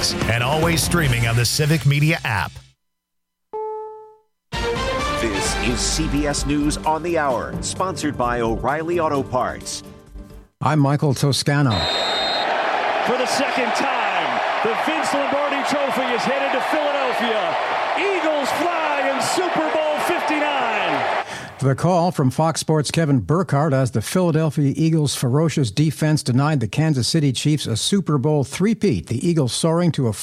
mornings and always streaming on the Civic Media app. This is CBS News on the Hour, sponsored by O'Reilly Auto Parts. I'm Michael Toscano. For the second time, the Vince Lombardi Trophy is headed to Philadelphia. Eagles fly in Super Bowl 59. The call from Fox Sports' Kevin Burkhardt as the Philadelphia Eagles' ferocious defense denied the Kansas City Chiefs a Super Bowl three-peat, the Eagles soaring to a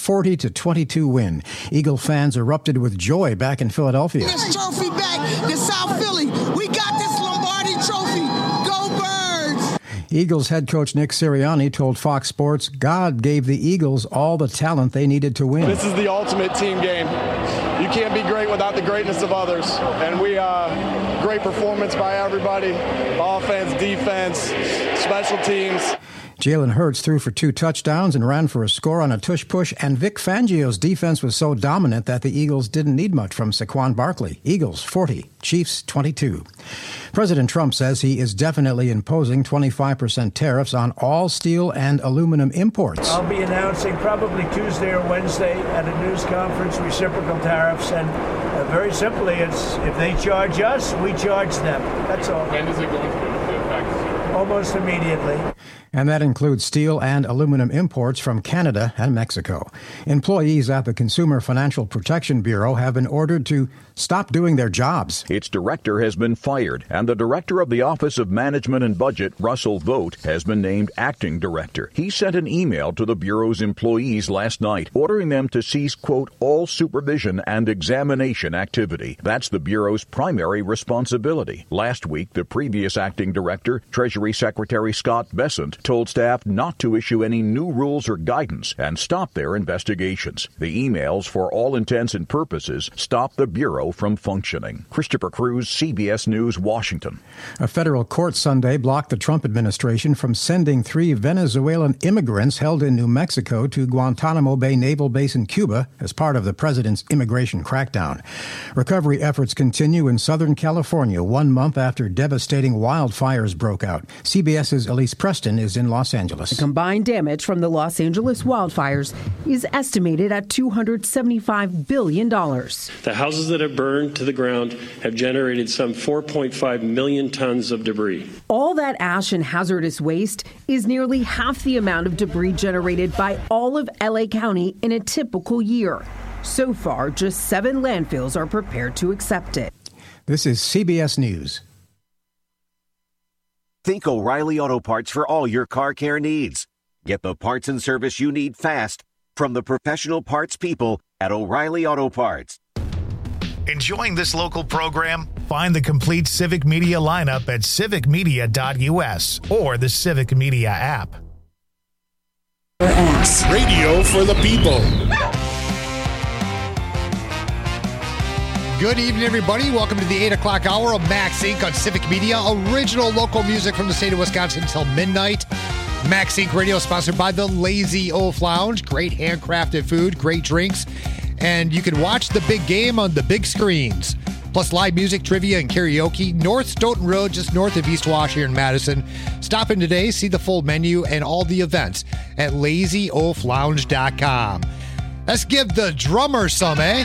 40-22 win. Eagle fans erupted with joy back in Philadelphia. This trophy back to South Philly. We got this Lombardi Trophy. Go Birds! Eagles head coach Nick Sirianni told Fox Sports God gave the Eagles all the talent they needed to win. This is the ultimate team game. You can't be great without the greatness of others. And great performance by everybody. Offense, defense, special teams. Jalen Hurts threw for 2 touchdowns and ran for a score on a tush-push, and Vic Fangio's defense was so dominant that the Eagles didn't need much from Saquon Barkley. Eagles 40, Chiefs 22. President Trump says he is definitely imposing 25% tariffs on all steel and aluminum imports. I'll be announcing probably Tuesday or Wednesday at a news conference reciprocal tariffs, and very simply, it's if they charge us, we charge them. That's all. When is it going to go into effect? Almost immediately. And that includes steel and aluminum imports from Canada and Mexico. Employees at the Consumer Financial Protection Bureau have been ordered to stop doing their jobs. Its director has been fired, and the director of the Office of Management and Budget, Russell Vogt, has been named acting director. He sent an email to the Bureau's employees last night, ordering them to cease, quote, all supervision and examination activity. That's the Bureau's primary responsibility. Last week, the previous acting director, Treasury Secretary Scott Bessent, told staff not to issue any new rules or guidance and stop their investigations. The emails, for all intents and purposes, stop the Bureau from functioning. Christopher Cruz, CBS News, Washington. A federal court Sunday blocked the Trump administration from sending 3 Venezuelan immigrants held in New Mexico to Guantanamo Bay Naval Base in Cuba as part of the president's immigration crackdown. Recovery efforts continue in Southern California 1 month after devastating wildfires broke out. CBS's Elise Preston is in Los Angeles. The combined damage from the Los Angeles wildfires is estimated at $275 billion. The houses that have burned to the ground have generated some 4.5 million tons of debris. All that ash and hazardous waste is nearly half the amount of debris generated by all of LA County in a typical year. So far, just 7 landfills are prepared to accept it. This is CBS News. Think O'Reilly Auto Parts for all your car care needs. Get the parts and service you need fast from the professional parts people at O'Reilly Auto Parts. Enjoying this local program? Find the complete Civic Media lineup at civicmedia.us or the Civic Media app. Radio for the people. Good evening, everybody. Welcome to the 8 o'clock hour of Max Inc. on Civic Media. Original local music from the state of Wisconsin until midnight. Max Inc. Radio sponsored by the Lazy Oaf Lounge. Great handcrafted food, great drinks, and you can watch the big game on the big screens. Plus live music, trivia, and karaoke. North Stoughton Road, just north of East Wash here in Madison. Stop in today, see the full menu and all the events at LazyOafLounge.com. Let's give the drummer some, eh?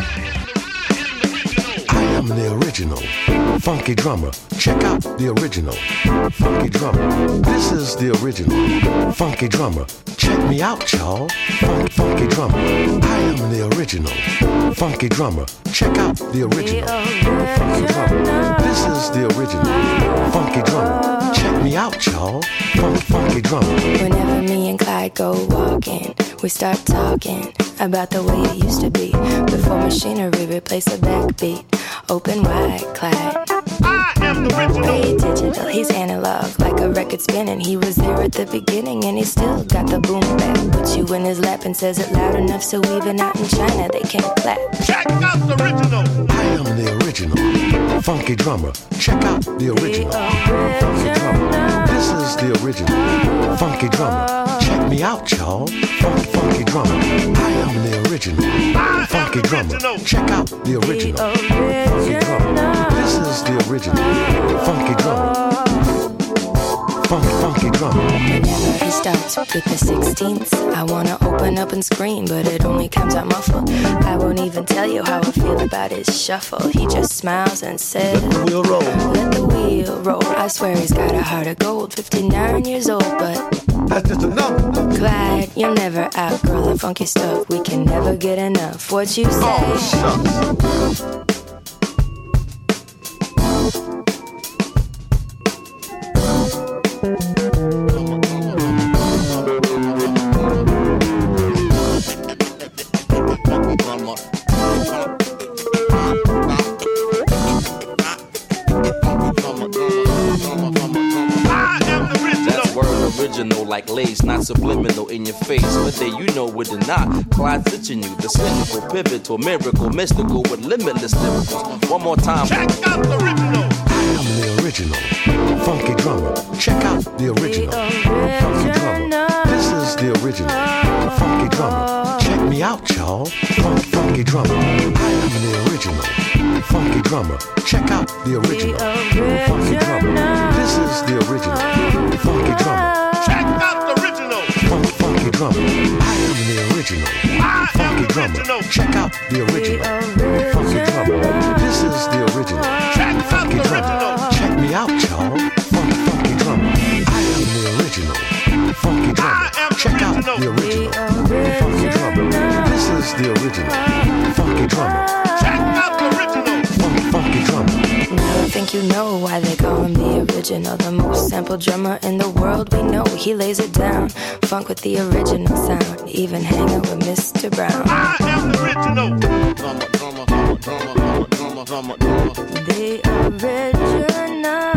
I'm the original funky drummer. Check out the original funky drummer. This is the original funky drummer. Check me out, y'all. Funky drummer. I am the original funky drummer. Check out the original funky drummer. This is the original funky drummer. Check me out, y'all. Funky drummer. Whenever me and Clyde go walking, we start talking about the way it used to be before machinery replaced the backbeat. Open wide, Clyde. I am the original. He's digital, he's analog, like a record spinning. He was there at the beginning and he still got the boom back. Puts you in his lap and says it loud enough so even out in China they can't clap. Check out the original. I am the original funky drummer. Check out the original funky drummer. This is the original funky drummer. Check me out, y'all. Funky drummer. I am the original funky drummer. Check out the original funky drummer. This is the original funky drummer. Funky drummer. drummer. Whenever he starts with the 16ths, I wanna open up and scream, but it only comes out muffled. I won't even tell you how I feel about his shuffle. He just smiles and says, Let the wheel roll. Let the wheel roll. I swear he's got a heart of gold. 59 years old, but that's just a number. Clyde, you'll never outgrow the funky stuff. We can never get enough. What you say? Oh, shucks. Like lace, not subliminal in your face. Whether you know it or not, Clyde's teaching you the cynical, pivotal, miracle, mystical with limitless lyrics. One more time. Check out the original. I am the original funky drummer. Check out the original funky drummer. This is the original funky drummer. Check me out, y'all. Funky drummer. I am the original funky drummer. Check out the original funky drummer. This is the original funky drummer. Check out the original funky drummer. I am the original funky drummer. Check out the original funky drummer. This is the original funky drummer. Check me out, y'all. Funky drummer. I am the original funky drummer. Check out the original funky drummer. This is the original funky drummer. Check out the original funky drummer. Now I think you know why they call him the original. The most sampled drummer in the world we know. He lays it down, funk with the original sound. Even hanging with Mr. Brown. I am the original. The original.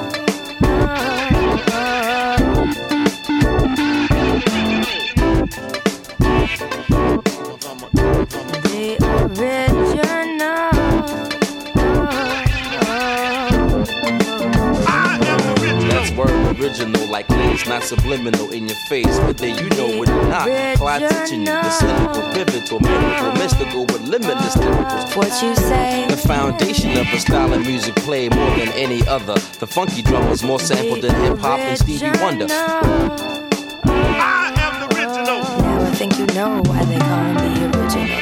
Original like lace, not subliminal in your face. Whether you know it or not, Clyde teaching you the cynical, pivotal, miracle, mystical with limitless lyrics. What you say? The foundation of a style of music played more than any other. The funky drum was more sampled than hip hop and Stevie Wonder. I am the original. Now I think you know why they call him the original.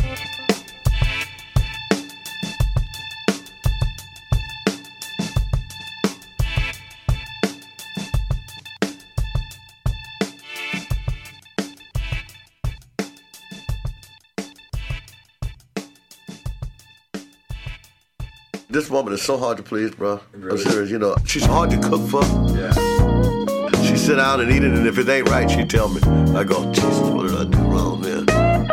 This woman is so hard to please, bro. Really? I'm serious. You know, she's hard to cook for. Yeah. She sit down and eat it, and if it ain't right, she tell me. I go, Jesus, what did I do wrong, man?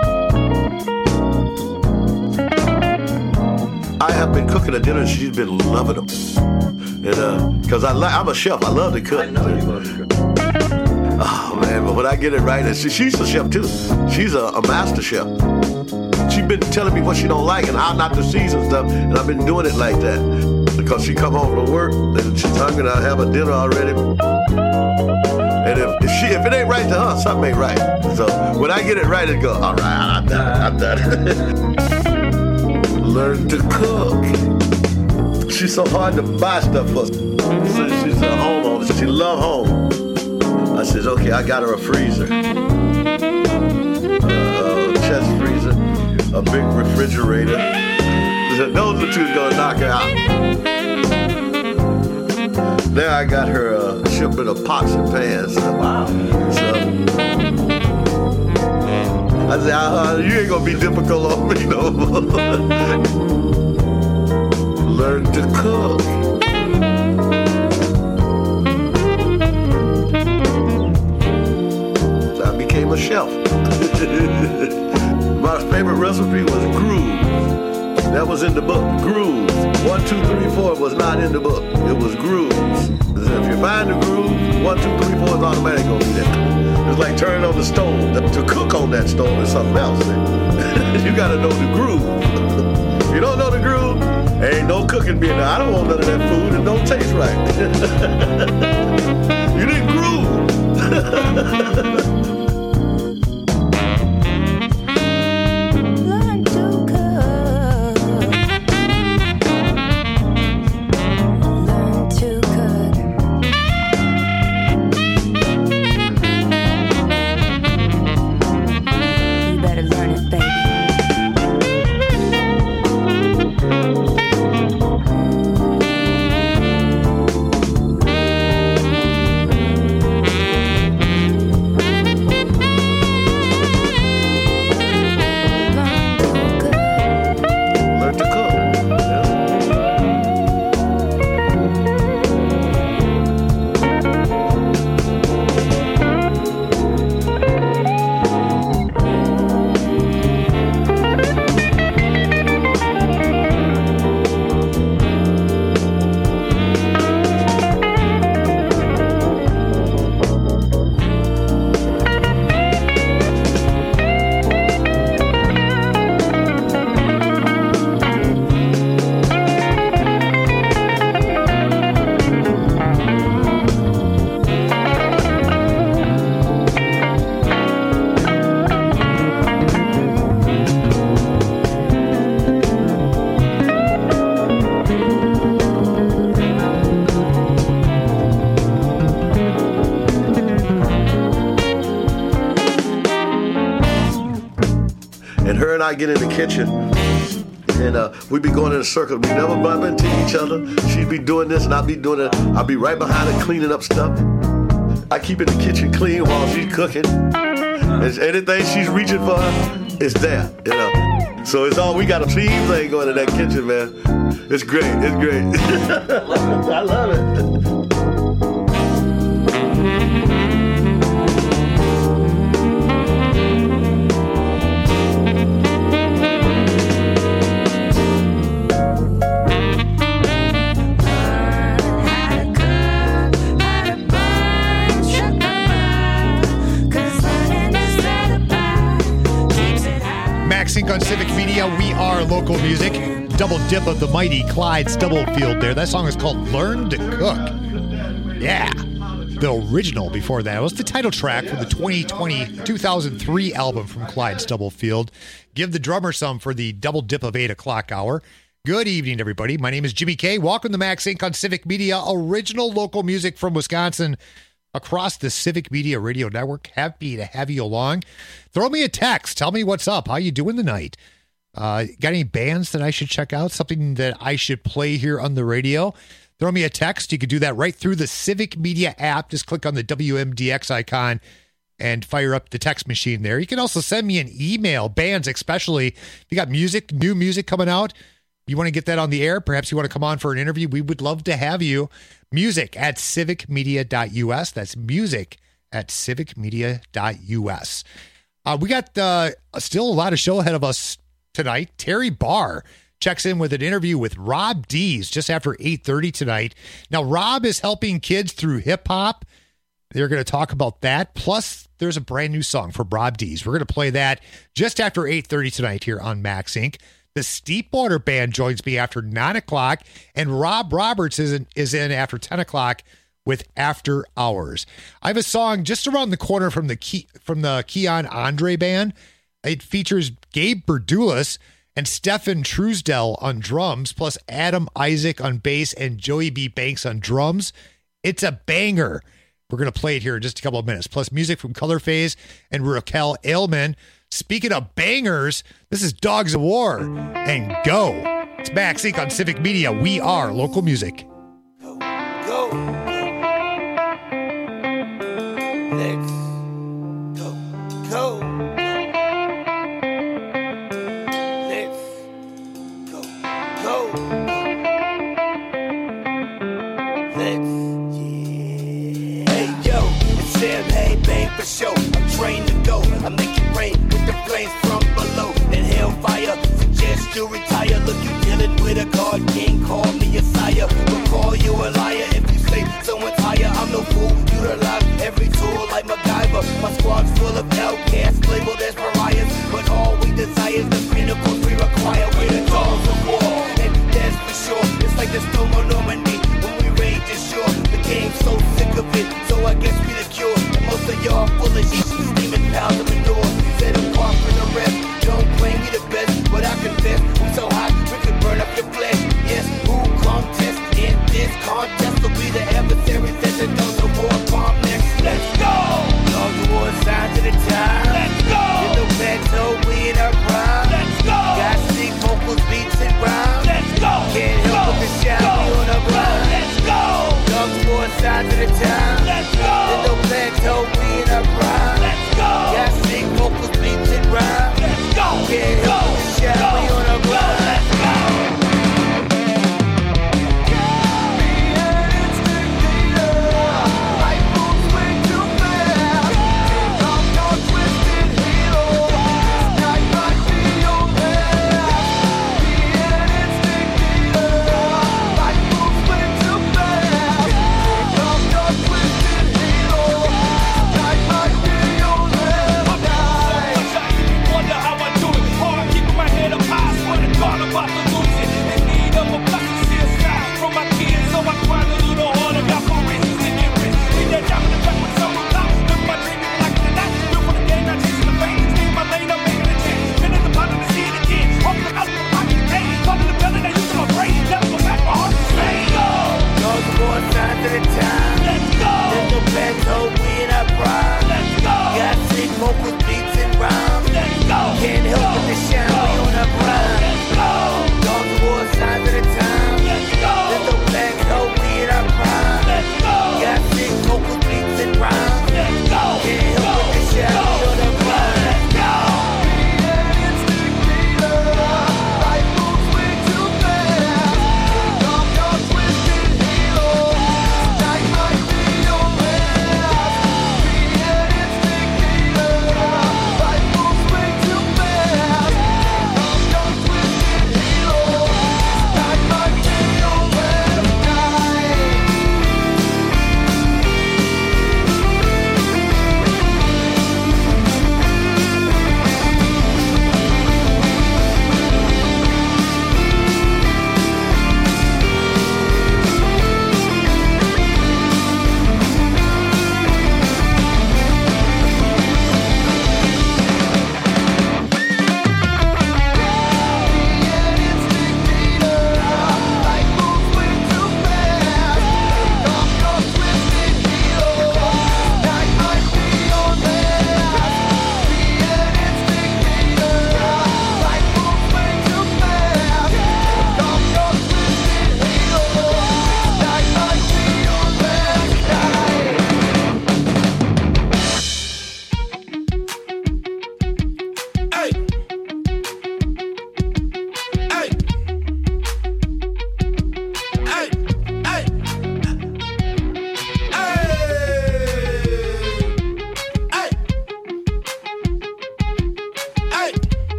I have been cooking a dinner, and she's been loving them. And because I'm a chef, I love to cook. I know you love to cook. Oh man, but when I get it right, and she's a chef too. She's a master chef. She's been telling me what she don't like and how not to season stuff, and I've been doing it like that. Because she come home from work and she's hungry and I have a dinner already. And if it ain't right to her, something ain't right. So when I get it right, it go, all right, I'm done. Learn to cook. She's so hard to buy stuff for. She's a homeowner. She love home. I says, okay, I got her a freezer. Chest freezer. A big refrigerator. Those are two gonna knock her out. There I got her a shipment of pots and pans. Wow. So I said, you ain't gonna be difficult on me no more. Learn to cook. So I became a chef. My favorite recipe was grooves. That was in the book. Grooves. 1, 2, 3, 4 was not in the book. It was grooves. If you find the groove, 1, 2, 3, 4 is automatic gonna be there. It's like turning on the stove. To cook on that stove is something else. You gotta know the groove. If you don't know the groove, ain't no cooking being there. I don't want none of that food. It don't taste right. You didn't groove. and her and I get in the kitchen, and we be going in a circle. We never bump into each other. She'd be doing this, and I'd be doing it. I'll be right behind her cleaning up stuff. I keep in the kitchen clean while she's cooking. And anything she's reaching for, it's there, you know. So it's all, we got a team thing going in that kitchen, man. It's great, it's great. I love it. Sync on Civic Media, we are local music. Double dip of the mighty Clyde Stubblefield there. That song is called Learn to Cook. Yeah. The original before that was the title track from the 2003 album from Clyde Stubblefield. Give the drummer some for the double dip of 8 o'clock hour. Good evening, everybody. My name is Jimmy K. Welcome to Max Inc. on Civic Media, original local music from Wisconsin. Across the Civic Media Radio Network. Happy to have you along. Throw me a text. Tell me what's up. How you doing tonight? Got any bands that I should check out? Something that I should play here on the radio? Throw me a text. You can do that right through the Civic Media app. Just click on the WMDX icon and fire up the text machine there. You can also send me an email, bands especially. If you got music, new music coming out, you want to get that on the air, perhaps you want to come on for an interview, we would love to have you. Music at civicmedia.us. That's music at civicmedia.us. We got still a lot of show ahead of us tonight. Terry Barr checks in with an interview with Rob Dees just after 8:30 tonight. Now, Rob is helping kids through hip-hop. They're going to talk about that. Plus, there's a brand new song for Rob Dees. We're going to play that just after 8:30 tonight here on Max Inc. The Steepwater Band joins me after 9 o'clock, and Rob Roberts is in after 10 o'clock with After Hours. I have a song just around the corner from the Keon Andre Band. It features Gabe Berdulis and Stefan Truesdell on drums, plus Adam Isaac on bass and Joey B. Banks on drums. It's a banger. We're going to play it here in just a couple of minutes. Plus music from Color Phase and Raquel Ailman. Speaking of bangers, this is Dogs of War and Go. It's Max Inc. on Civic Media. We are local music. Go. Let's go. Let's go. Hey, yo, it's Sam. Hey, babe, for sure. I'm trained to go. I'm making rain with the flames from below. That hellfire suggests you retire. Look, you dealing with a god king. Call me a sire.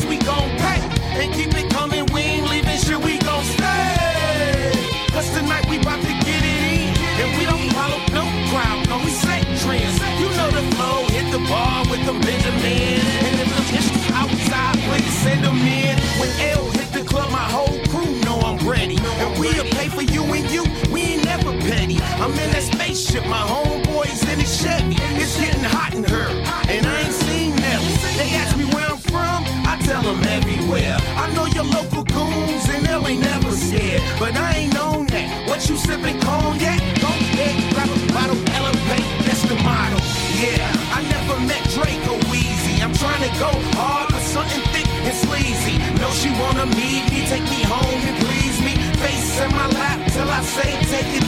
cause we gon' pay. And keep it coming, we ain't leaving shit, we gon' stay. Cause tonight we bout to get it in. And we don't follow no crowd, no, we set trends. You know the flow, hit the bar with the Benjamin. And if the issues outside, please send them in. When L hit the club, my whole crew know I'm ready. And we'll pay for you and you, we ain't never petty. I'm in that spaceship, my homeboys in the Chevy. It's getting hot in her, and I ain't seen Nelly. They ask me where I'm from, I tell them everywhere. I know your local goons, and L ain't never scared. But I ain't known that. What you sipping cognac? Go ahead, grab a bottle, elevate, that's the motto. Yeah, I never met Drake or Weezy. I'm trying to go hard with something thick and sleazy. No, she wanna meet me, take me home and please me. Face in my lap till I say take it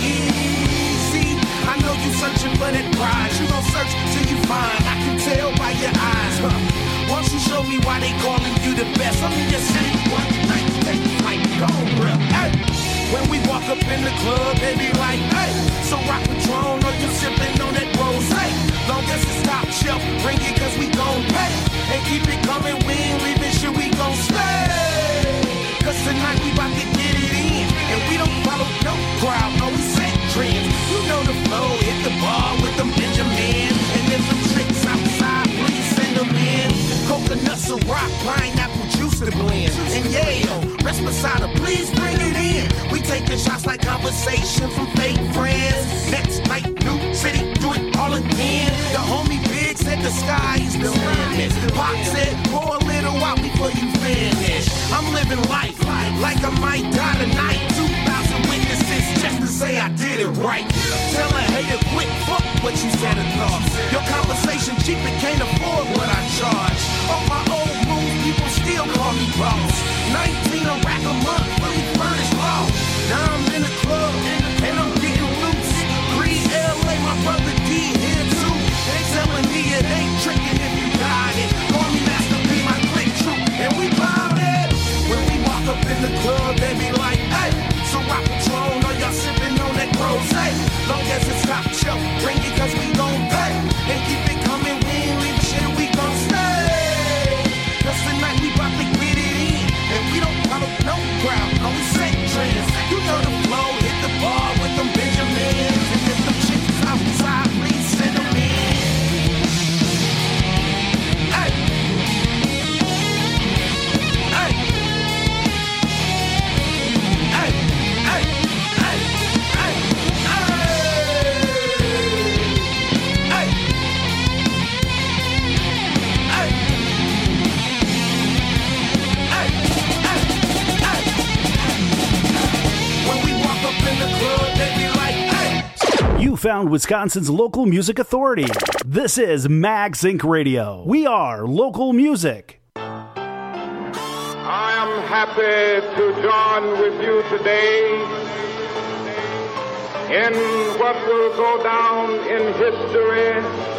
easy. I know you searching for that prize. You gon' search till you find. I can tell by your eyes. Won't you show me why they calling you the best? I'm in your city one night, take flight, go real. Hey. When we walk up in the club, they be like, hey. So rock Patron, or you sipping on that rosé. Long as it's top shelf, bring it cause we gon' pay. And keep it coming, we ain't leaving shit, we gon' stay. Cause tonight we bout to get it in. And we don't follow no crowd, no, we set trends. You know the flow, hit the bar with them Benjamin. And if them tricks outside, please send them in. Coconuts or rock, pineapple juice to blend. And yeah, rest beside her, please bring it in. We taking shots like conversation from fake friends. Next night, new city, do it all again. The homie Big said the sky is the limit. Pop said, pour a little out before you finish. I'm living life like I might die tonight. 2,000 witnesses just to say I did it right. Tell a hater quick, fuck what you said and thought. Your conversation cheap and can't afford what I charge. On my old move, people still call me boss. 19 a rack a month, fully furnished law. Now I'm in the club and I'm getting loose. 3 LA, my brother D here too. They telling me it ain't tricking if you got it. Call me Master P, my click true, and we bout it. When we walk up in the club, they be like, hey. So rock Patron, or y'all sipping on that rosé. Long as it's top shelf, bring it cause we gon' pay. And keep it coming, we ain't leaving shit, we gon' stay. Cause tonight we bout to get it in. And we don't follow no crowd, no we set trends. You know the flow, hit the bar with them Benjamins. And if them chicks outside, please send them in. Hey. Hey. Hey. Hey. Hey. Hey. Hey. You found Wisconsin's local music authority. This is Mag Sync Radio. We are local music. I am happy to join with you today in what will go down in history.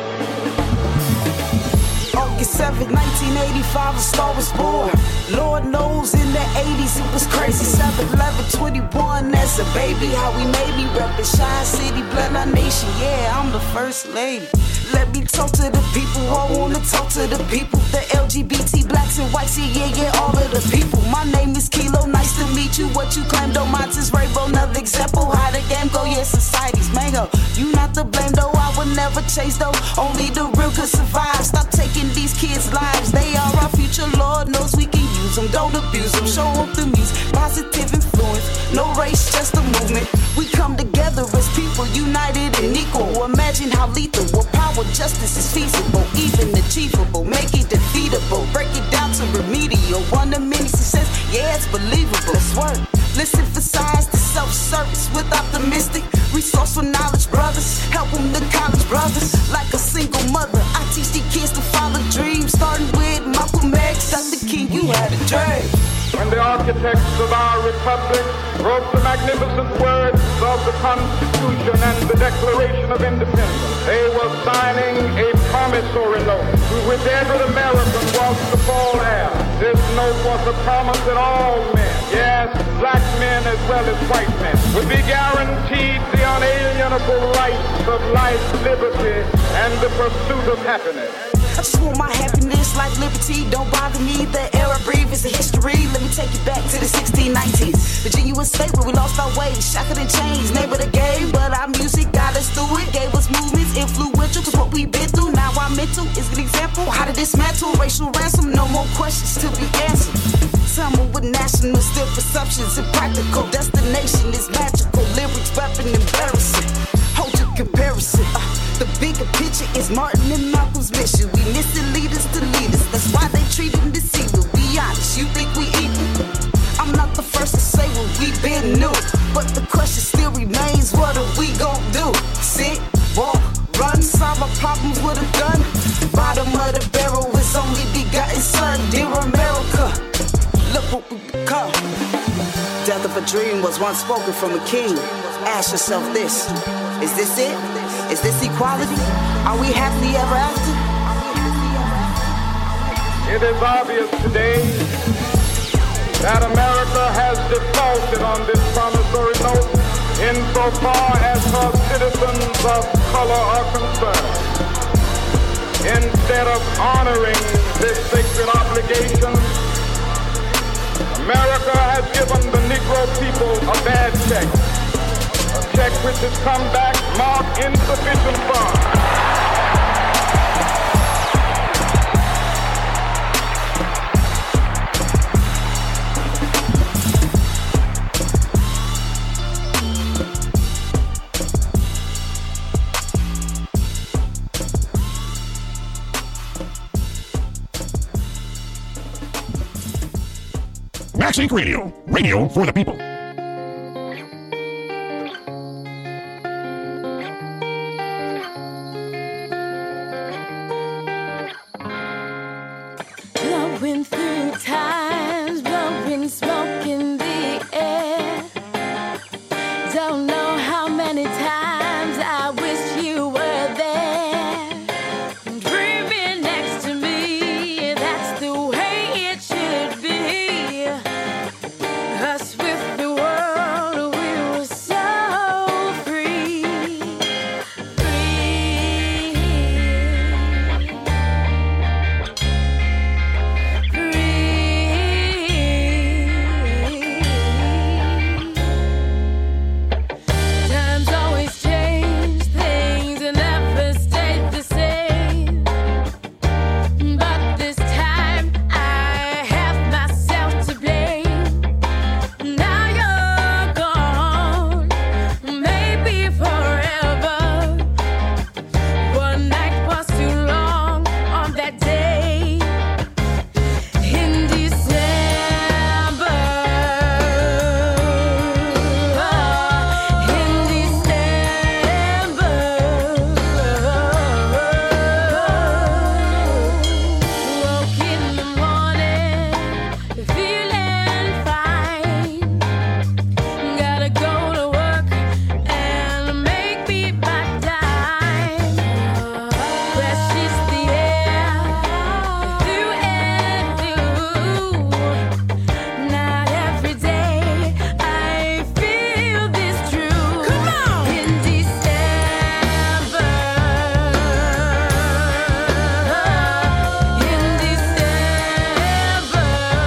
August 7th, 1985, a star was born. Lord knows in the 80s it was crazy. 7/11/21 as a baby, how we made me reppin' Shine City, blend our nation. Yeah, I'm the first lady. Let me talk to the people. I wanna talk to the people. The LGBT, blacks and whites, yeah, all of the people. My name is Kilo, nice to meet you. What you claim, though, mine is Rainbow. Another example, how the game go, yeah, society's mango. You not to blame, though, I would never chase, though. Only the real could survive. Stop taking these kids' lives. They are our future, Lord knows we can use them. Don't abuse them, show up the music. Positive influence, no race, just a movement. We come together as people, united and equal. Imagine how lethal, what power, justice is feasible, even achievable. Make it defeatable, break it down to remedial. One of many success, yeah, it's believable. Let's work. Let's emphasize the self-service with optimistic, resourceful knowledge, brothers. Help them to college, brothers. Like a single mother, I teach these kids to follow dreams. Starting with Malcolm X, Dr. King, you had a dream. When the architects of our republic wrote the magnificent words of the Constitution and the Declaration of Independence, they were signing a promissory note to which every American was to fall heir. This note was a promise that all men, yes, black men as well as white men, would be guaranteed the unalienable rights of life, liberty, and the pursuit of happiness. I just want my happiness like liberty. Don't bother me, the air I breathe is a history. Let me take you back to the 1619s. Virginia was a state where we lost our way. Shackled and chains, name of the game. But our music got us through it. Gave us movements, influential. Cause what we've been through, now our mental is an example. How to dismantle racial ransom. No more questions to be answered. Summer with national, still perceptions impractical. Destination is magical. Lyrics rapping embarrassing. Hold your comparison. The bigger picture is Martin and Malcolm's mission. We missing leaders to lead us. That's why they treat them deceiving. Be honest, you think we equal? I'm not the first to say what we've been new, but the question still remains: what are we gon' do? Sit, walk, run, solve our problems with a gun. Bottom of the barrel is only begotten son. Dear America, look what we become. Death of a dream was once spoken from a king. Ask yourself this: is this it? Is this equality? Are we happily ever after? It is obvious today that America has defaulted on this promissory note insofar as her citizens of color are concerned. Instead of honoring this sacred obligation, America has given the Negro people a bad check. A check which has come back marked insufficient funds. Max Inc. Radio. Radio for the people. Blowing through times, blowing smoke in the air. Don't know how many times I wish you were there. Dreaming next to me, that's the way it should be. Us with the world, we were so free. Times always change, things never stay the same. But this time I have myself to blame. Now you're gone, maybe forever. One night was too long on that day in December. In December, woke in the morning, feeling fine. Gotta go to work and make me my dime. Precious the air, through and through. Not every day I feel this true. Come on! In December, in December,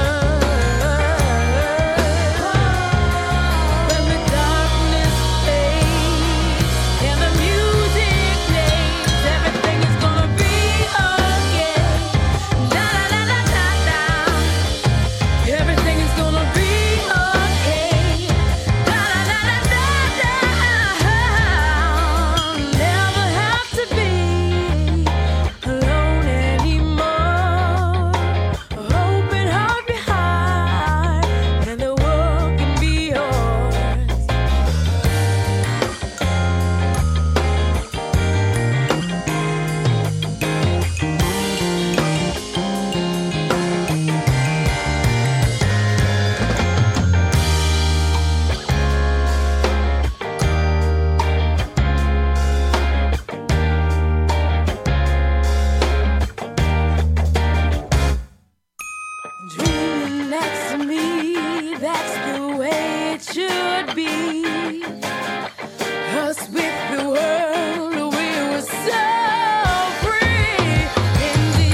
when the darkness fades and the music plays, everything is gonna be okay. Da da da da da da. Everything is gonna be okay. Da da da da da. Never have to be alone anymore. Open heart behind, and the world can be yours. Dreaming next to me, that's the way it should be. Us with the world, we were so free. In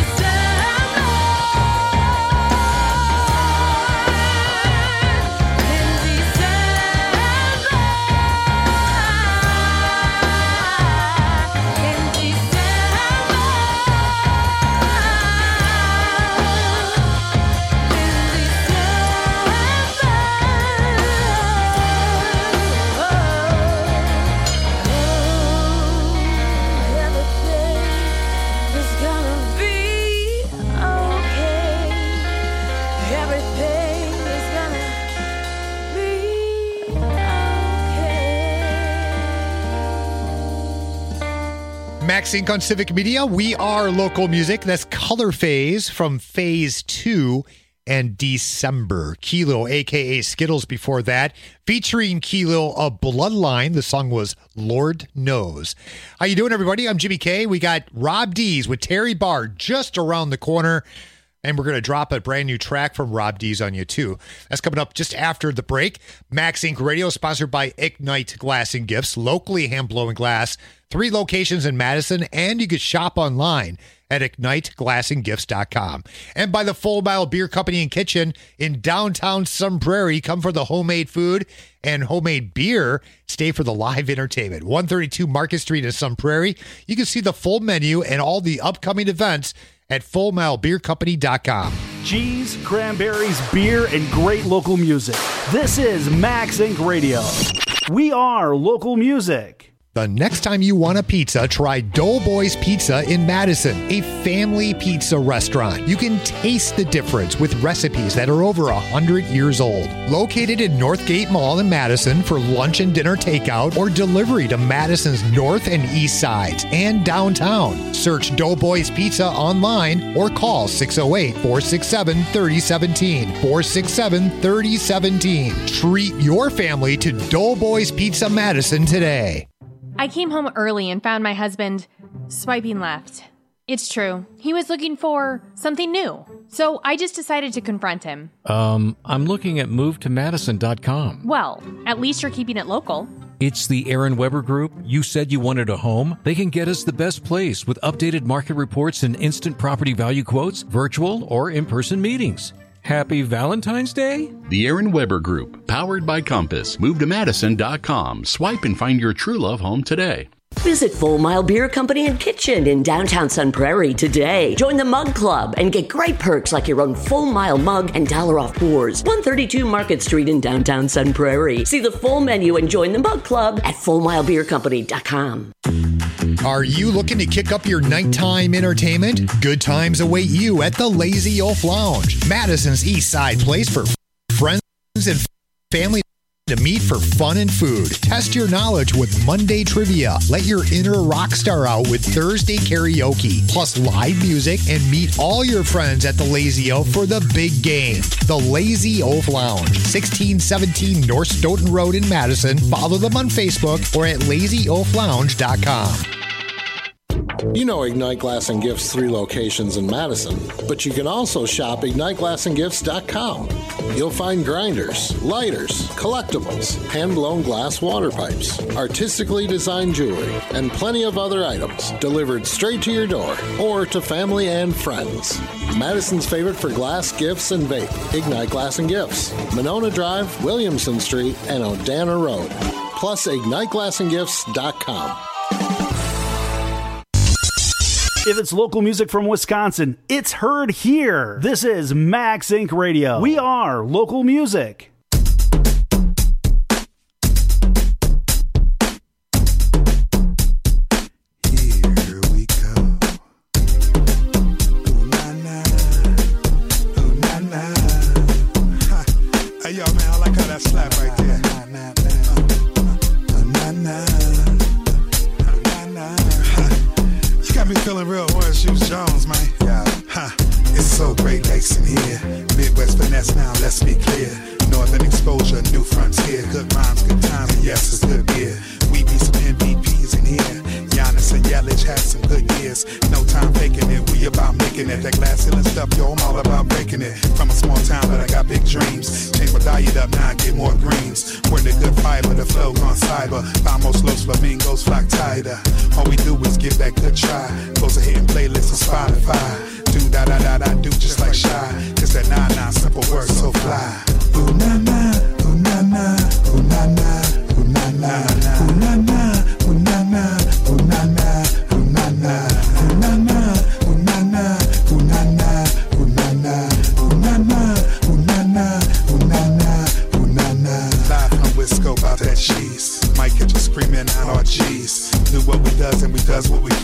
Max Inc. on Civic Media. We are local music. That's Color Phase from Phase 2 and December. Kilo, a.k.a. Skittles before that. Featuring Kilo of Bloodline. The song was Lord Knows. How you doing, everybody? I'm Jimmy K. We got Rob D's with Terry Barr just around the corner. And we're going to drop a brand new track from Rob D's on you, too. That's coming up just after the break. Max Inc. Radio, sponsored by Ignite Glass and Gifts, locally hand-blowing glass, 3 locations in Madison, and you can shop online at IgniteGlassandGifts.com. And by the Full Mile Beer Company and Kitchen in downtown Sun Prairie. Come for the homemade food and homemade beer. Stay for the live entertainment. 132 Market Street in Sun Prairie. You can see the full menu and all the upcoming events at FullMileBeerCompany.com. Cheese, cranberries, beer, and great local music. This is Max Inc. Radio. We are local music. The next time you want a pizza, try Doughboys Pizza in Madison, a family pizza restaurant. You can taste the difference with recipes that are over 100 years old. Located in Northgate Mall in Madison for lunch and dinner takeout or delivery to Madison's north and east sides and downtown. Search Doughboys Pizza online or call 608-467-3017. 467-3017. Treat your family to Doughboys Pizza Madison today. I came home early and found my husband swiping left. It's true. He was looking for something new. So I just decided to confront him. I'm looking at movetomadison.com. Well, at least you're keeping it local. It's the Aaron Weber Group. You said you wanted a home. They can get us the best place with updated market reports and instant property value quotes, virtual or in-person meetings. Happy Valentine's Day? The Aaron Weber Group, powered by Compass. Move to Madison.com. Swipe and find your true love home today. Visit Full Mile Beer Company and Kitchen in downtown Sun Prairie today. Join the Mug Club and get great perks like your own Full Mile mug and $1 off pours. 132 Market Street in downtown Sun Prairie. See the full menu and join the Mug Club at FullMileBeerCompany.com. Are you looking to kick up your nighttime entertainment? Good times await you at the Lazy Oaf Lounge, Madison's East Side place for friends and family to meet for fun and food. Test your knowledge with Monday Trivia. Let your inner rock star out with Thursday Karaoke, plus live music, and meet all your friends at the Lazy Oaf for the big game. The Lazy Oaf Lounge, 1617 North Stoughton Road in Madison. Follow them on Facebook or at LazyOafLounge.com. You know Ignite Glass and Gifts 3 locations in Madison, but you can also shop IgniteGlassandGifts.com. You'll find grinders, lighters, collectibles, hand-blown glass water pipes, artistically designed jewelry, and plenty of other items delivered straight to your door or to family and friends. Madison's favorite for glass, gifts, and vape, Ignite Glass and Gifts, Monona Drive, Williamson Street, and Odana Road. Plus, IgniteGlassandGifts.com. If it's local music from Wisconsin, it's heard here. This is Max Inc. Radio. We are local music. Here we go. Ooh, na, na. Ooh, na, na. Ha. Hey, yo, man, I like how that slap right there. Na, na, na. Na, na. Got me feeling real Orange Juice Jones, man. Yeah. Huh. It's so great lakes in here. Midwest finesse now, let's be clear. Northern exposure, new frontier. Good rhymes, good times, and yes, it's good beer. We be some MVPs in here. Giannis and Yelich had some good years. No time faking it, we about making it. That glass ceiling stuff, yo, I'm all about breaking it. From a small town, but I got big dreams. Change my diet up, now I get more greens. We're the good fiber, the flow on cyber. Vamos los flamingos flock tighter. All we do is give that good try. Goes a hitting playlist on Spotify. Do da-da-da-da, do just like Shy. It's that nah-nah, simple work, so fly. Ooh na-na, ooh na-na, ooh na-na, ooh na-na, ooh na-na, ooh na-na, ooh na-na, ooh na-na, ooh na-na, ooh na-na, ooh na-na, ooh na-na, ooh na-na, ooh na-na, ooh na-na, ooh na-na. Live from Wisco about that cheese. Might catch you screaming out, oh geez. Do what we does and we does what we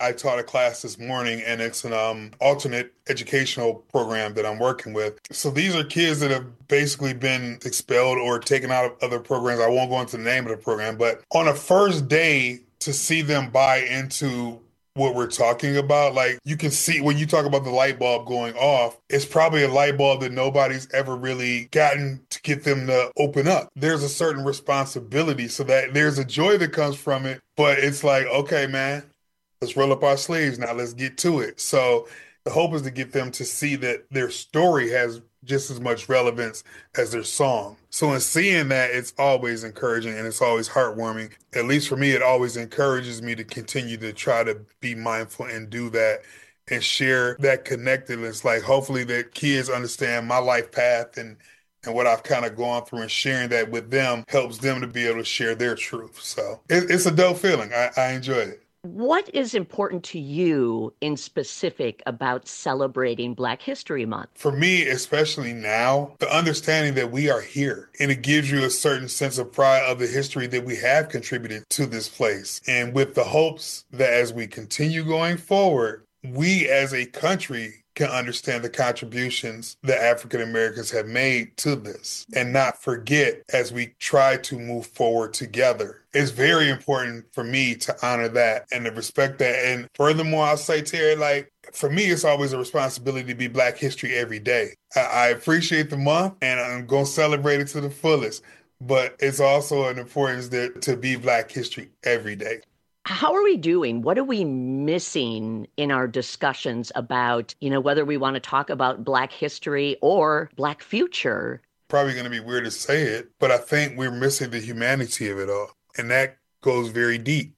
I taught a class this morning, and it's an alternate educational program that I'm working with. So these are kids that have basically been expelled or taken out of other programs. I won't go into the name of the program, but on a first day, to see them buy into what we're talking about, like you can see when you talk about the light bulb going off, it's probably a light bulb that nobody's ever really gotten to get them to open up. There's a certain responsibility, so that there's a joy that comes from it, but it's like, okay, man, let's roll up our sleeves now, let's get to it. So the hope is to get them to see that their story has just as much relevance as their song. So in seeing that, it's always encouraging and it's always heartwarming. At least for me, it always encourages me to continue to try to be mindful and do that and share that connectedness. Like hopefully that kids understand my life path and what I've kind of gone through, and sharing that with them helps them to be able to share their truth. So it's a dope feeling. I enjoy it. What is important to you in specific about celebrating Black History Month? For me, especially now, the understanding that we are here, and it gives you a certain sense of pride of the history that we have contributed to this place. And with the hopes that as we continue going forward, we as a country can understand the contributions that African Americans have made to this and not forget as we try to move forward together. It's very important for me to honor that and to respect that. And furthermore, I'll say, Terry, like, for me, it's always a responsibility to be Black History every day. I appreciate the month and I'm going to celebrate it to the fullest, but it's also an importance to be Black History every day. How are we doing? What are we missing in our discussions about, whether we want to talk about Black history or Black future? Probably going to be weird to say it, but I think we're missing the humanity of it all. And that goes very deep.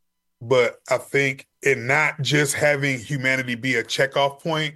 But I think in not just having humanity be a checkoff point,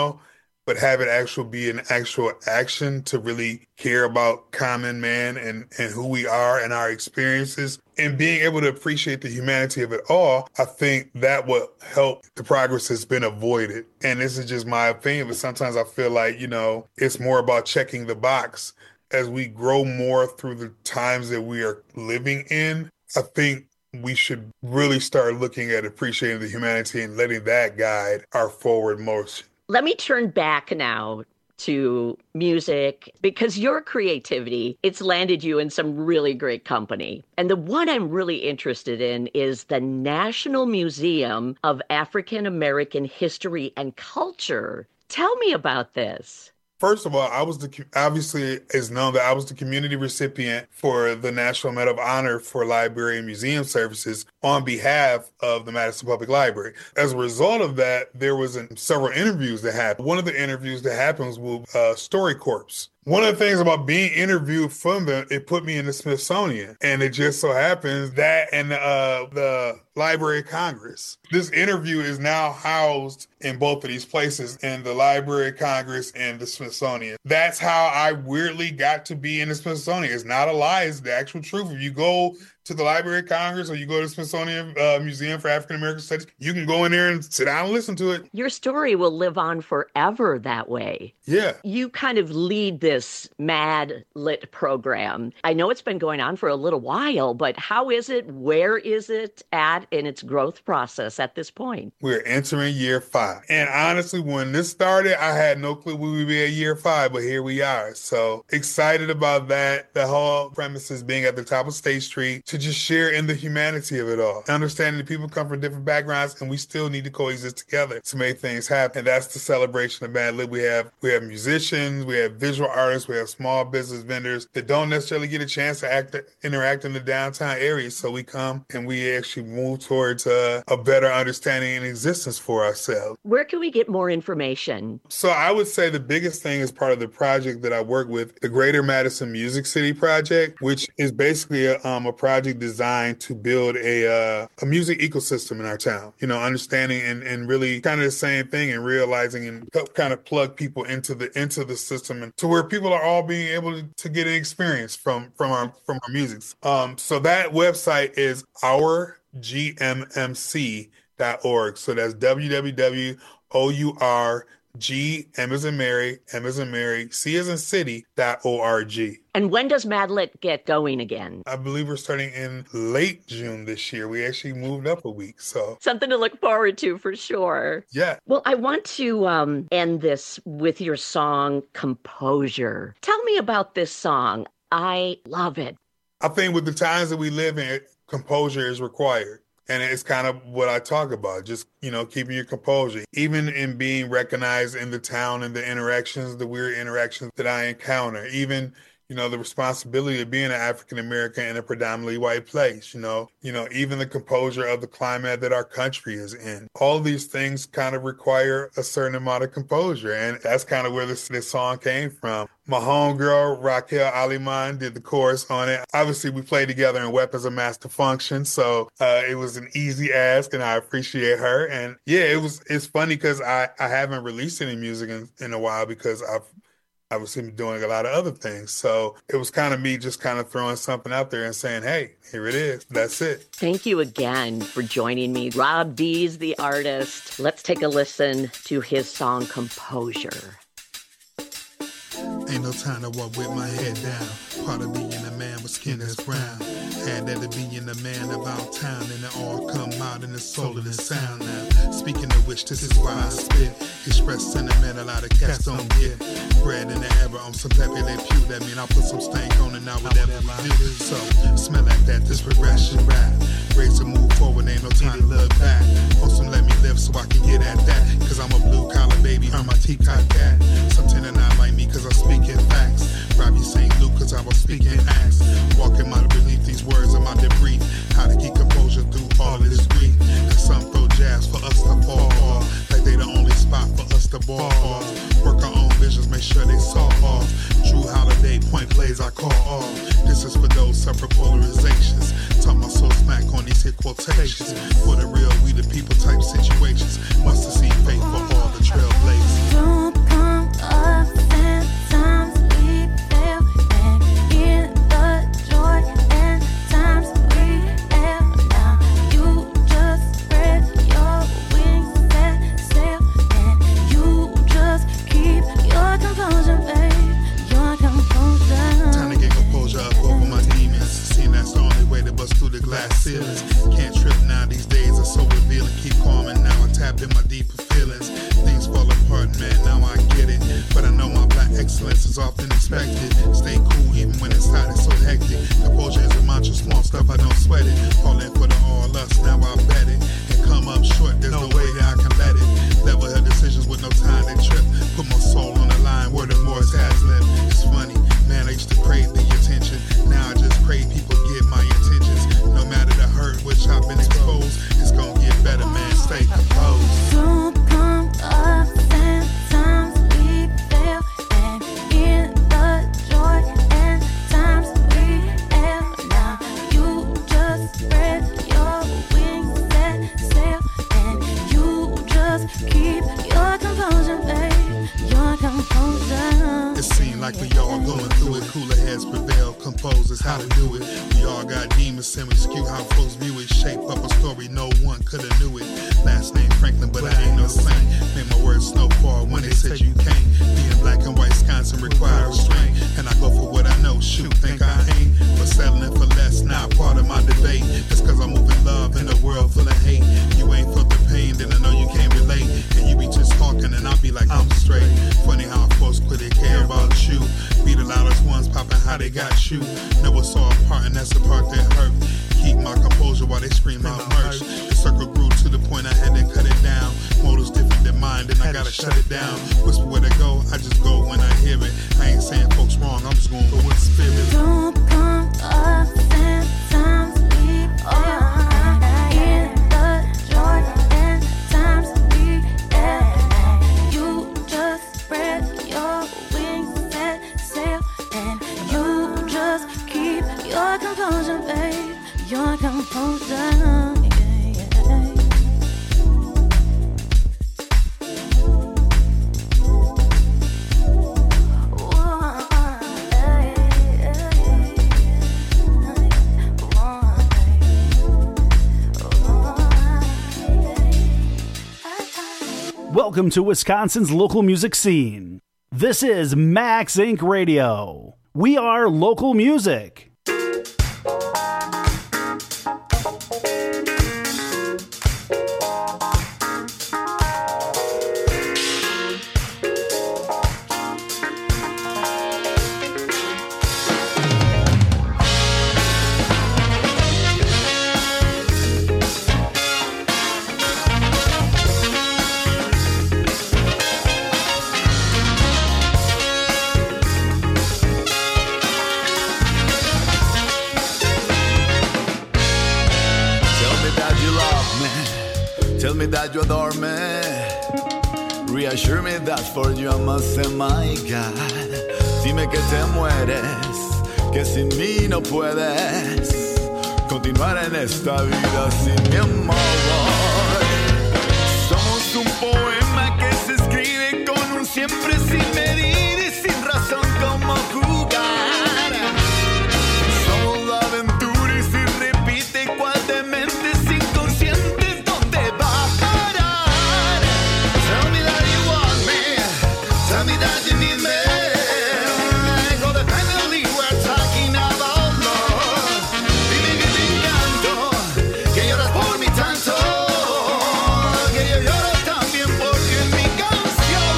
but have it be an actual action to really care about common man and who we are and our experiences and being able to appreciate the humanity of it all, I think that will help the progress that's been avoided. And this is just my opinion, but sometimes I feel like, it's more about checking the box. As we grow more through the times that we are living in, I think we should really start looking at appreciating the humanity and letting that guide our forward motion. Let me turn back now to music, because your creativity, it's landed you in some really great company. And the one I'm really interested in is the National Museum of African American History and Culture. Tell me about this. First of all, obviously it's known that I was the community recipient for the National Medal of Honor for Library and Museum Services on behalf of the Madison Public Library. As a result of that, there was several interviews that happened. One of the interviews that happened was with StoryCorps. One of the things about being interviewed from them, it put me in the Smithsonian. And it just so happens that and the Library of Congress. This interview is now housed in both of these places, in the Library of Congress and the Smithsonian. That's how I weirdly got to be in the Smithsonian. It's not a lie, it's the actual truth. If you go to the Library of Congress or you go to the Smithsonian Museum for African American Studies, you can go in there and sit down and listen to it. Your story will live on forever that way. Yeah. You kind of lead this Mad Lit program. I know it's been going on for a little while, but how is it? Where is it at in its growth process at this point? We're entering year 5. And honestly, when this started, I had no clue we would be at year 5, but here we are. So excited about that. The whole premise is being at the top of State Street to just share in the humanity of it all. Understanding that people come from different backgrounds and we still need to coexist together to make things happen. And that's the celebration of Mad Lit. We have musicians, we have visual artists, we have small business vendors that don't necessarily get a chance to interact in the downtown area. So we come and we actually move towards a better understanding and existence for ourselves. Where can we get more information? So I would say the biggest thing is part of the project that I work with, the Greater Madison Music City Project, which is basically a project designed to build a music ecosystem in our town. Understanding and really kind of the same thing and realizing and help kind of plug people into the system and to where people are all being able to get an experience from our music. So that website is ourgmmc.org. So that's www.our G, M as in Mary, M as in Mary, C as in city.org. And when does Madlet get going again? I believe we're starting in late June this year. We actually moved up a week, so. Something to look forward to for sure. Yeah. Well, I want to end this with your song, Composure. Tell me about this song. I love it. I think with the times that we live in, composure is required. And it's kind of what I talk about, just, keeping your composure. Even in being recognized in the town and the interactions, the weird interactions that I encounter, even, the responsibility of being an African-American in a predominantly white place, even the composure of the climate that our country is in. All these things kind of require a certain amount of composure. And that's kind of where this song came from. My homegirl, Raquel Aliman, did the chorus on it. Obviously, we played together in Weapons of Mass Function, so it was an easy ask, and I appreciate her. And yeah, it's funny because I haven't released any music in a while because I've obviously been doing a lot of other things. So it was kind of me just kind of throwing something out there and saying, hey, here it is. That's it. Thank you again for joining me. Rob D's the artist. Let's take a listen to his song, Composure. Ain't no time to walk with my head down. Part of being a man with skin that's brown. Had that to being a man about town, and it all come out in the soul of the sound now. Speaking of which, this is why I spit. Express sentiment a lot of cats don't get. Bred in the era on some peppy they pew. That mean I put some stank on it now whatever we do. So, smell like that, this progression rap. Race to move forward, ain't no time to look back. On some let me live so I can get at that. Cause I'm a blue collar baby, earn my teacup cat. Some tend to not like me cause I'm speaking facts. Robbie St. Luke cause I was speaking acts. Walking out beneath these words of my debris. How to keep composure through all of this grief. And some throw jazz for us to fall off. Like they the only spot for us to ball off. Work our own visions, make sure they saw off. True holiday point plays I call off. This is for those separate polarizations. Talk my soul smack on these hit quotations. For the real, we the people type situations. Must have seen faith for all the trailblazers. Don't come up and times we fail, and in the joy and times we have. Now you just spread your wings, set sail, and you just keep your composure, babe. Your composure. Time to get composure up over my demons. Seeing that's the only way to bust through the glass ceilings. Can't trip now, these days are so revealing. Keep calm and now I tap in my deeper feelings. Things fall apart, man, now I get it. But I know my black excellence is often expected. Stay cool even when inside it's so hectic. Composure is a mantra, small stuff, I don't sweat it. Falling for the all us, now I bet it. And come up short, there's no way that I can let it. Level her decisions with no time to trip. Put my soul on the line, word of Morris has lived. It's funny, man, I used to crave the attention. Now I just crave people get my intentions. No matter the hurt which I've been exposed, it's gonna get better, man, stay composed. Don't come up and times we fail, and in the joy and times we have. Now you just spread your wings, set sail, and you just keep your composure, babe. Your composure. It seemed like we all going through it. Cooler heads prevail, composers how to do it. We all got demons and we skew how folks view it. Shape up a story no one coulda knew it. Last name Franklin, but I ain't no saint. Made my words snowfall when they said you can't. Being black and white Wisconsin require restraint. And I go for what I know, shoot, think I ain't. But settling for less, not part of my debate. It's cause I'm moving love in a world full of hate. You ain't felt the pain, then I know you can't relate. And you be just talking and I'll be like, I'm straight. Funny how folks quit they care about you. Be the loudest ones popping how they got you. Never saw a part and that's the part that hurt. Keep my composure while they scream out merch. The circle grew to the point I had to cut it down. Motives different than mine, then I gotta shut it down. Whisper where to go, I just go when I hear it. I ain't saying folks wrong, I'm just going with the spirit. Don't come up and times we fail, in the joy and times we have. You just spread your wings, set sail, and you just keep your composure, babe. Your composure. Welcome to Wisconsin's local music scene. This is Max Inc. Radio. We are local music. Tell me that you adore me. Reassure me that for you I must say my God. Dime que te mueres, que sin mí no puedes continuar en esta vida sin mi amor. Somos un poema que se escribe con un siempre sin medir y sin razón como jugar. Somos la aventura y si repite cual de mentes inconscientes, ¿dónde va a parar? Tell me that you want me, tell me that you need me. Codependently we're talking about love. Dime que te encanto, que lloras por mí tanto, que yo lloro también porque en mi canción.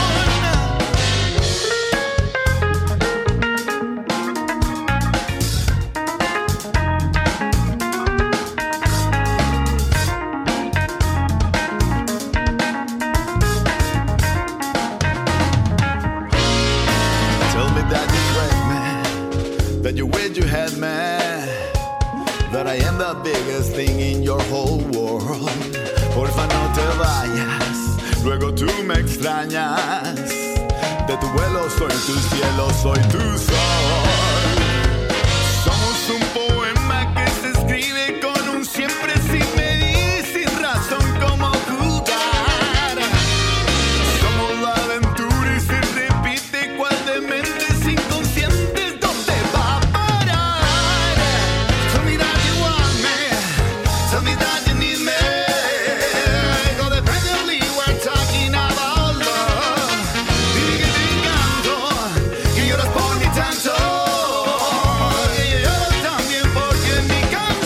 Tell me that you crave me, that you wish you had me, that I am the biggest thing in your whole world. Porfa no te vayas, luego tú me extrañas. De tu vuelo soy tu cielo, soy tu sol. Somos un poema que se escribe con un siempre sin medir, sin razón como jugar. Somos la aventura y se repite cual de mentes inconscientes, ¿dónde va a parar? Tell me that you want me, tell me that you need me. Codependently we're talking about love. Dime que te encanto, que lloras por mí tanto, que yo lloro también porque en mi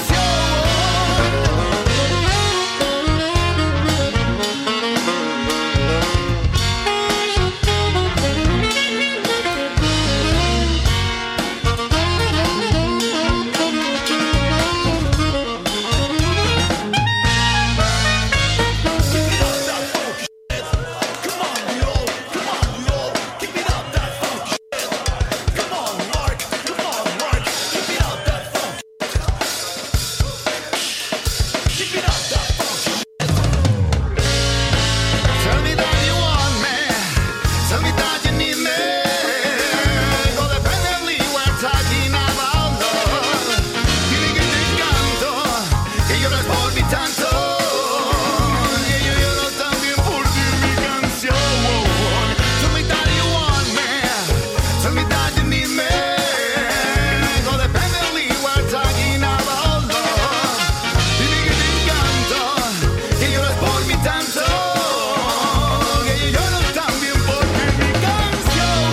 Tell me that you want me, tell me that you need me. Codependently we're talking about love. Dime que te encanto, que lloras por mí tanto, que yo lloro también por ti en mi canción. Tell me that you want me, tell me that you need me. Codependently we're talking about love. Dime que te encanto, que lloras por mí tanto, que yo lloro también porque en mi canción.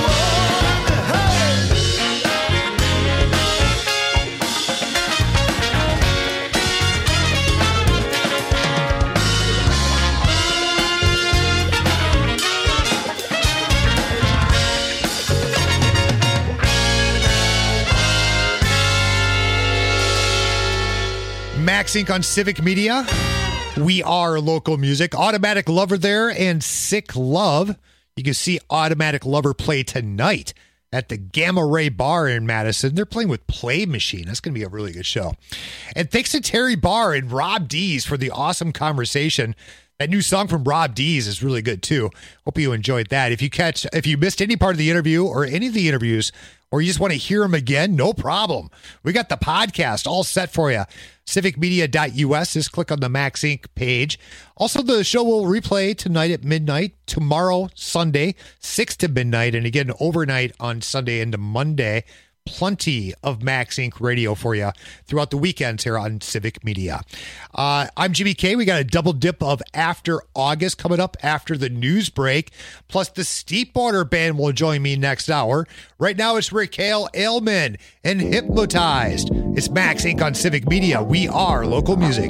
Max Inc. on Civic Media. We are local music. Automatic Lover there and Sick Love. You can see Automatic Lover play tonight at the Gamma Ray Bar in Madison. They're playing with Play Machine. That's going to be a really good show. And thanks to Terry Barr and Rob Dees for the awesome conversation. That new song from Rob Dees is really good too. Hope you enjoyed that. If you missed any part of the interview or any of the interviews, or you just want to hear them again, no problem. We got the podcast all set for you. civicmedia.us. Just click on the Max Inc. page. Also, the show will replay tonight at midnight, tomorrow, Sunday, 6 to midnight, and again overnight on Sunday into Monday. plenty of Max Inc. radio for you throughout the weekends here on Civic Media. I'm Jimmy K. We got a double dip of After August coming up after the news break. Plus, the Steep Water Band will join me next hour. Right now, it's Raquel Ailman and Hypnotized. It's Max Inc. on Civic Media. We are local music.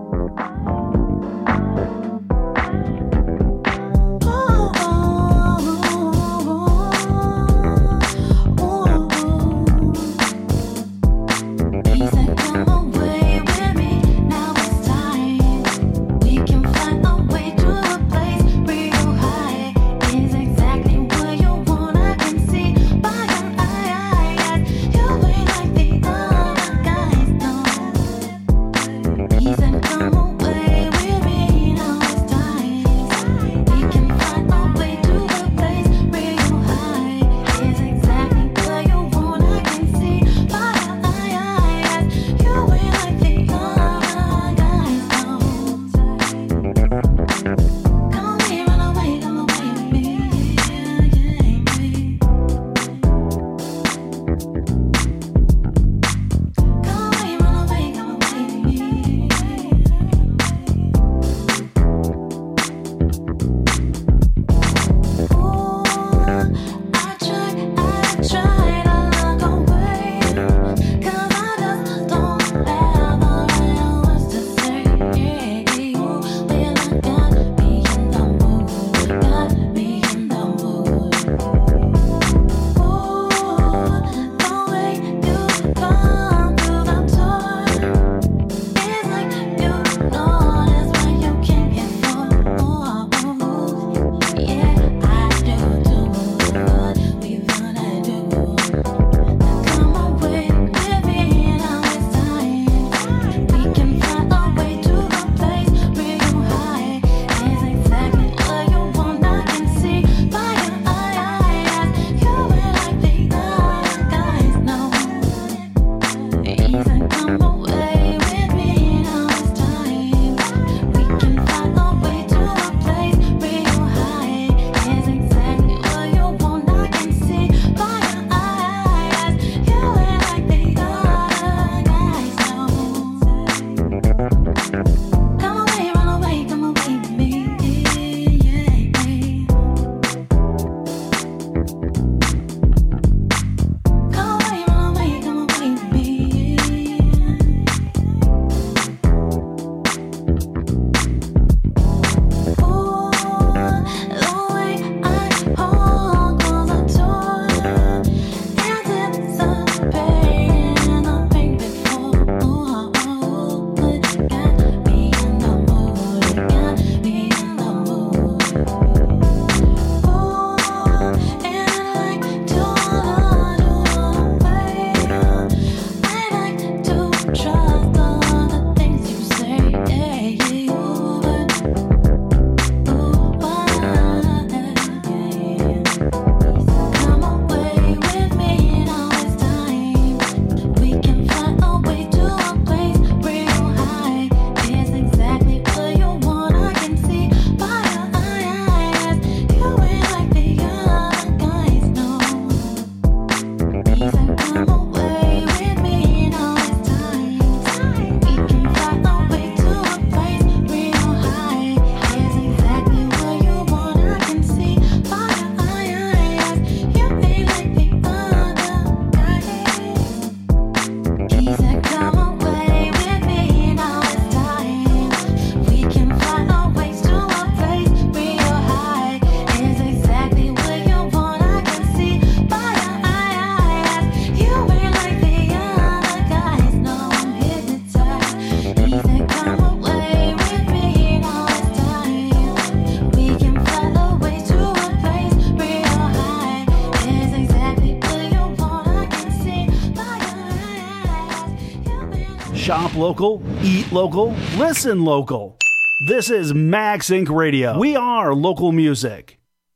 Shop local, eat local, listen local. This is Max Inc. Radio. We are local music.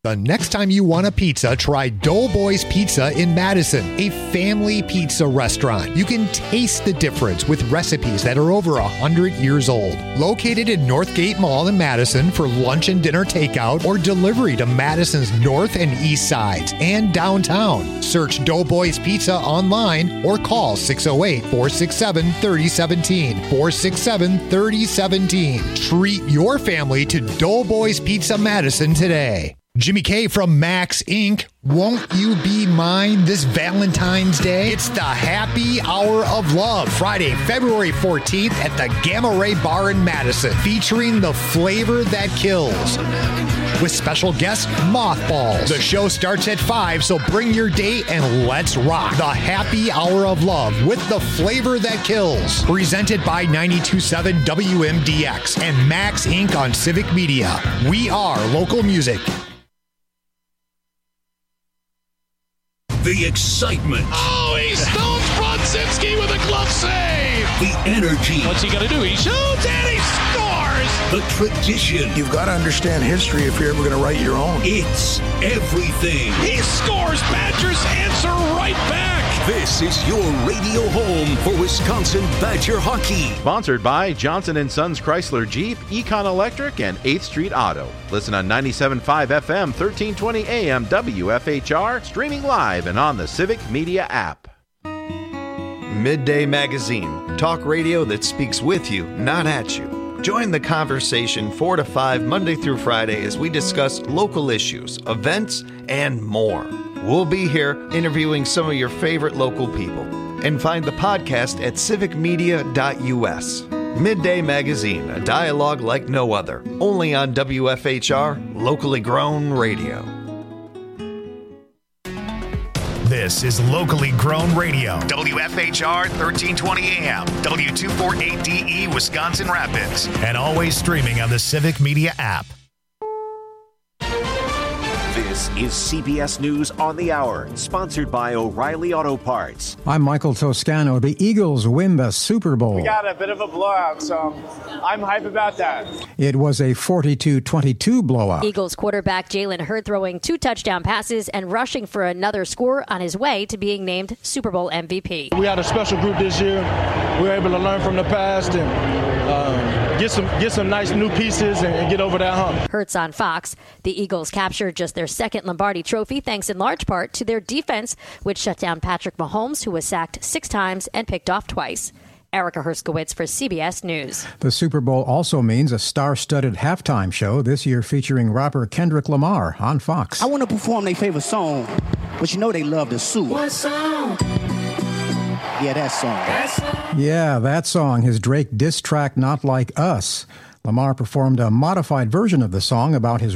The next time you want a pizza, try Doughboys Pizza in Madison, a family pizza restaurant. You can taste the difference with recipes that are over 100 years old. Located in Northgate Mall in Madison for lunch and dinner takeout or delivery to Madison's north and east sides and downtown. Search Doughboys Pizza online or call 608-467-3017. 467-3017. Treat your family to Doughboys Pizza Madison today. Jimmy K from Max Inc. Won't you be mine this Valentine's Day? It's the Happy Hour of Love, Friday, February 14th at the Gamma Ray Bar in Madison, featuring the flavor that kills. With special guest Mothballs. The show starts at 5, so bring your date and let's rock. The Happy Hour of Love with the flavor that kills. Presented by 92.7 WMDX and Max Inc. on Civic Media. We are local music. The excitement. Oh, he stones Brodzinski with a glove save. The energy. What's he going to do? He shoots and he scores. The tradition. You've got to understand history if you're ever going to write your own. It's everything. He scores. Badgers answer right back. This is your radio home for Wisconsin Badger hockey. Sponsored by Johnson & Sons Chrysler Jeep, Econ Electric, and 8th Street Auto. Listen on 97.5 FM, 1320 AM, WFHR, streaming live and on the Civic Media app. Midday Magazine, talk radio that speaks with you, not at you. Join the conversation 4 to 5 Monday through Friday as we discuss local issues, events, and more. We'll be here interviewing some of your favorite local people. And find the podcast at civicmedia.us. Midday Magazine, a dialogue like no other. Only on WFHR, locally grown radio. This is locally grown radio. WFHR 1320 AM, W248DE, Wisconsin Rapids. And always streaming on the Civic Media app. This is CBS News on the Hour, sponsored by O'Reilly Auto Parts. I'm Michael Toscano. The Eagles win the Super Bowl. We got a bit of a blowout, so I'm hype about that. It was a 42-22 blowout. Eagles quarterback Jalen Hurd throwing 2 touchdown passes and rushing for another score on his way to being named Super Bowl MVP. We had a special group this year. We were able to learn from the past and get some nice new pieces and get over that hump. Hurts on Fox. The Eagles captured just their second Lombardi trophy thanks in large part to their defense, which shut down Patrick Mahomes, who was sacked 6 times and picked off twice. Erica Herskowitz for CBS News. The Super Bowl also means a star-studded halftime show, this year featuring rapper Kendrick Lamar on Fox. I want to perform their favorite song, but you know they love the Sue. What song? Yeah, that song. Yeah, that song, his Drake diss track, Not Like Us. Lamar performed a modified version of the song about his